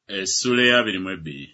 Essula ya 22.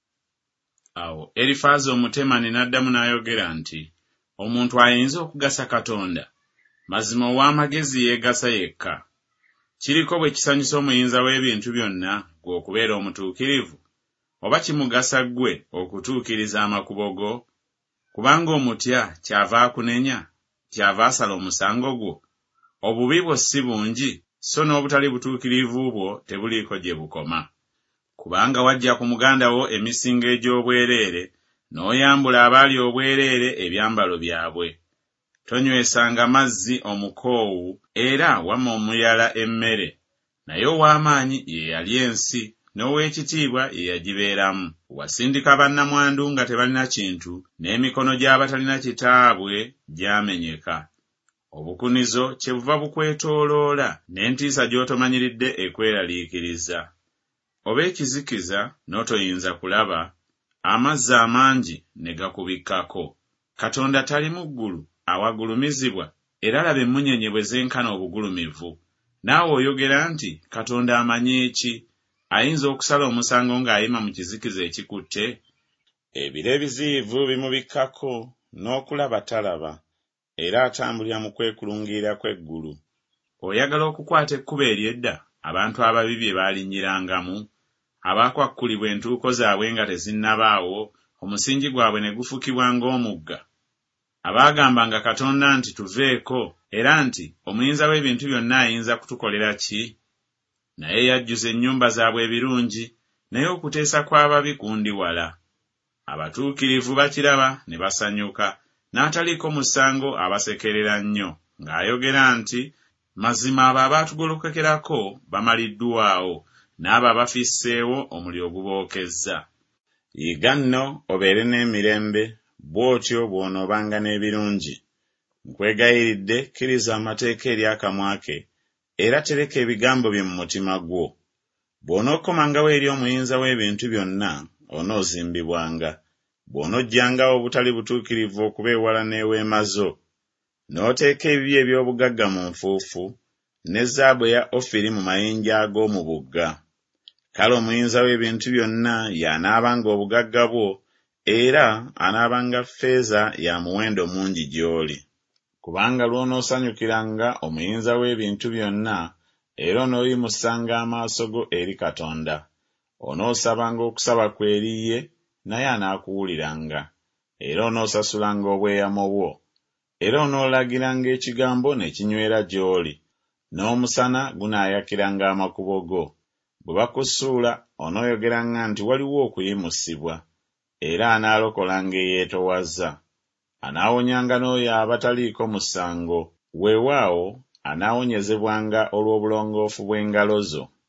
Awo Erifaazi Omutemani n'addamu n'ayogera nti, omuntu ayinza okugasa Katonda, mazima ow'amagezi yeegasa yekka. Kiriko bwe kisanyusa omuyinza w'ebintu byonna gwe okubeera omutuukirivu, oba kimugasa ggwe okutuukiriza amakubo go? Kubanga omutya kyava akunenya, kyava asala omusango gwo. Obubi bwo si bungi, so n'obutali butuukirivu bwo tebuliiko gye bukoma. Kubanga wajja ku muganda wo emisingo egy'obwereere, n'oyambula abaali obwereere ebyambalo byabwe. Tonywesanga mazzi omukoowu, era wamma omuyala emmere. Naye ow'amaanyi ye yali ensi, n'ow'ekitiibwa ye yagibeeramu. Wasindika bannamwandu nga tebalina kintu, n'emikono gy'abatalina kitaabwe gyamenyeka. Obukunizo kyebuva bukwetooloola, n'entiisa gy'otomanyiridde ekweraliikiriza. Oba ekizikiza n'otoyinza kulaba, amazzi amangi ne gakubikkako. Katonda tali mu ggulu awagulumizibwa, era laba emmunyenye bwe zenkana obugulumivu. Naawe oyogera nti Katonda amanyi ki? Ayinza okusala omusango ng'ayima mu kizikiza ekikutte? Ebiro ebiziyivu bimubikkako, n'okulaba talaba, era atambulira mu kwekulungirira kw'eggulu. Oyagala okukwata ekkubo ery'edda abantu ababi bye baalinyirangamu, abaakwakulibwa entuuko zaabwe nga tezinnabaawo, omusingi gwabwe ne gufukibwa ng'omugga. Abaagambanga Katonda nti tuveeko, era nti omuyinza w'ebintu byonna ayinza kutukolera ki? Naye yajjuza ennyumba zaabwe ebirungi, naye okuteesa kw'ababi kundi wala. Abatuukirivu bakiraba ne basanyuka, n'ataliiko musango abasekerera nnyo, ng'ayogera nti, mazima abo abaatugolokokerako bamaliddwawo, n'abo abafisseewo omuliro gubookezza. Yiga nno obeere n'emirembe, bw'otyo bw'onoobanga n'ebirungi. Nkwegayiridde kkiriza amateeka eri akamwa ke, era tereka ebigambo bye mu mutima gwo. Bw'onookomangawo eri omuyinza w'ebintu byonna, onoozimbibwanga. Bw'onojjangawo obutali butuukirivu okuba ewala n'eweema zo, n'oteeka ebibi eby'obugagga mu nfuufu, ne zaabu eya Ofiri mu mayinja ag'omu bugga. Kale omuyinza w'ebintu byonna y'anaabanga obugagga bwo, era anaabanga ffeeza ya muwendo mungi gy'oli. Kubanga lw'onoosanyukiranga omuyinza w'ebintu byonna, era onooyimusanga amaaso go eri Katonda. Onoosabanga okusaba kwe eri ye, naye anaakuwuliranga. Era onoosasulanga obweyamo bwo. Era onoolagiranga ekigambo ne kinywera gy'oli, n'omusana gunaayakiranga amakubo go. Bwe bakusuula onooyogeranga nti waliwo okuyimusibwa, era anaalokolanga eyeetowazza. Anaawonyanga n'oyo abataliiko musango, weewaawo anaawonyezebwanga olw'obulongoofu bw'engalo zo.